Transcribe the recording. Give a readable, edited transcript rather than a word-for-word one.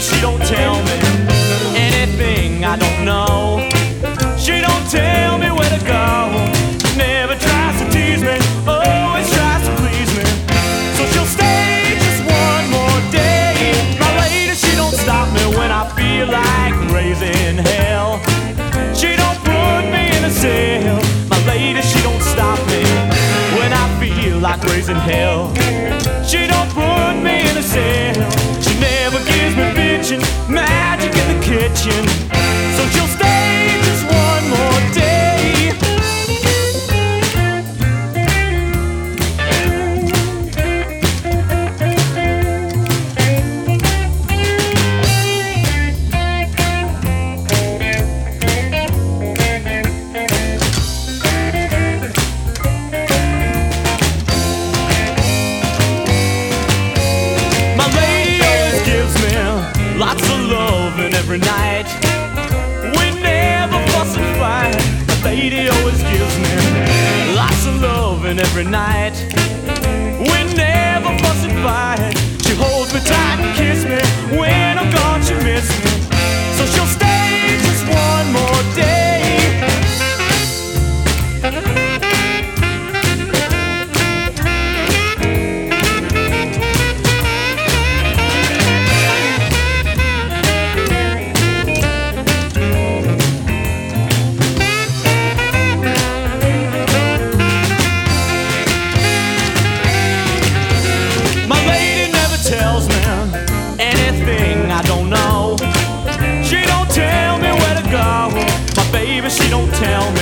she don't tell me anything I don't know. She don't tell me where to go, never tries to tease me, always tries to please me. So she'll stay just one more day. My lady, she don't stop me when I feel like raising hell. She don't put me in a cell. My lady, she don't stop me when I feel like raising hell. She don't put me in a cell. She never gives me bitchin' magic in the kitchen. So she'll stay just one more day. Lots of loving every night. We never fuss and fight. My lady always gives me lots of loving every night. We never fuss and fight. She holds me tight and kisses me. When I'm gone, she misses me. So she'll stay just one more day. I don't know. She don't tell me where to go. My baby, she don't tell me